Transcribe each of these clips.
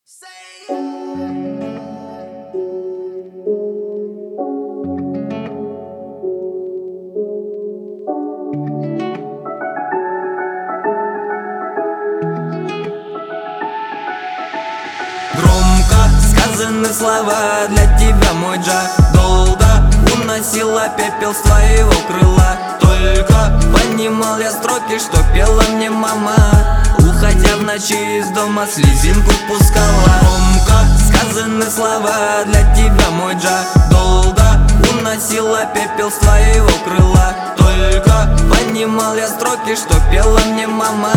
Громко сказаны слова для тебя, мой джа. Долго уносила пепел с твоего крыла. Только понимал я строки, что пела мне мама, уходя в ночи из дома, слезинку пускала. Громко сказаны слова для тебя, мой джа. Долго уносила пепел с твоего крыла. Только понимал я строки, что пела мне мама,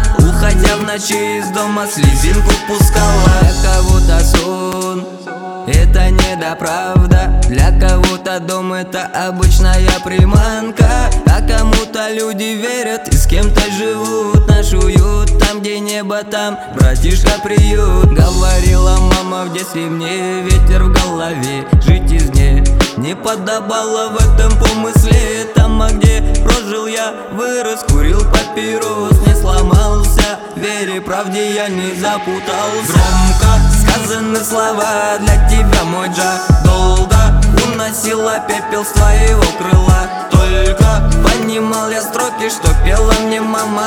уходя в ночи из дома, слезинку пускала. Для кого-то сон — это недоправда, для кого-то дом — это обычная приманка, а кому-то люди верят и с кем-то живут. Наш уют там, где небо, там, братишка, приют. Говорила мама в детстве мне, ветер в голове, жить из не подобало в этом помысле. Там, где прожил я, вырос, курил папирос, не сломался, в вере, правде я не запутался. Громко сказаны слова для тебя, мой джа. Долго уносила пепел с твоего крыла. Только понимал я строки, что пела мне мама,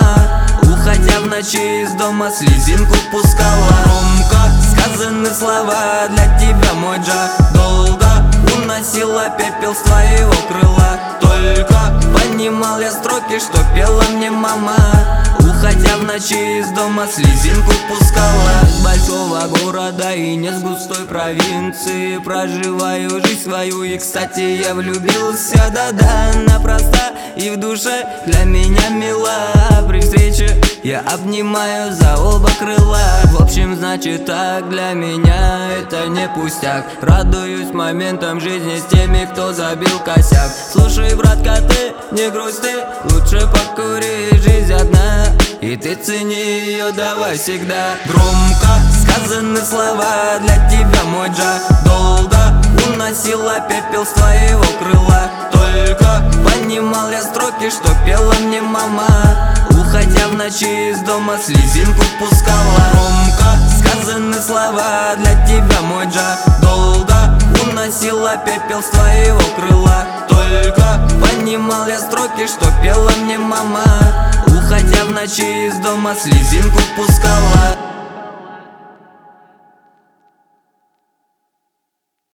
уходя в ночи из дома, слезинку пускала. Громко сказаны слова для тебя, мой джа. Долго уносила пепел с твоего крыла. Только понимал я строки, что пела мне мама, уходя в ночи из дома, слезинку пускала. С большого города и не с густой провинции проживаю жизнь свою, и, кстати, я влюбился. Да-да, напросто и в душе для меня мила. При встрече я обнимаю за оба крыла. В общем, значит так, для меня это не пустяк. Радуюсь моментам жизни с теми, кто забил косяк. Слушай, братка, ты не грусти, лучше покури, жизнь одна, и ты цени ее давай всегда. Громко сказаны слова для тебя, мой джа. Долго уносила пепел с твоего крыла. Только понимал я строки, что пела мне мама, уходя в ночи из дома, слезинку пускала. Громко сказаны слова для тебя, мой джа. Долго уносила пепел с твоего крыла. Только понимал я строки, что пела мне мама, уходя в ночи из дома, слезинку пускала.